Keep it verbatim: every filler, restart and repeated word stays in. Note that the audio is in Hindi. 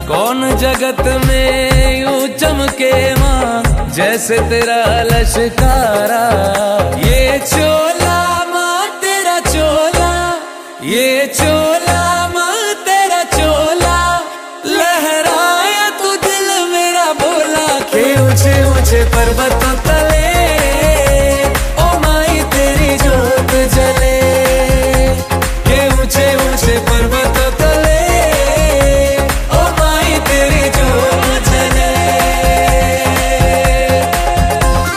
कौन जगत में यूं चमके माँ जैसे तेरा लश्कारा। ये चोला माँ तेरा चोला, ये चोला माँ तेरा चोला, लहराया तू दिल मेरा बोला। के ऊंचे ऊंचे पर्वतों तले ओ माई तेरी जोत जले, के ऊंचे ऊंचे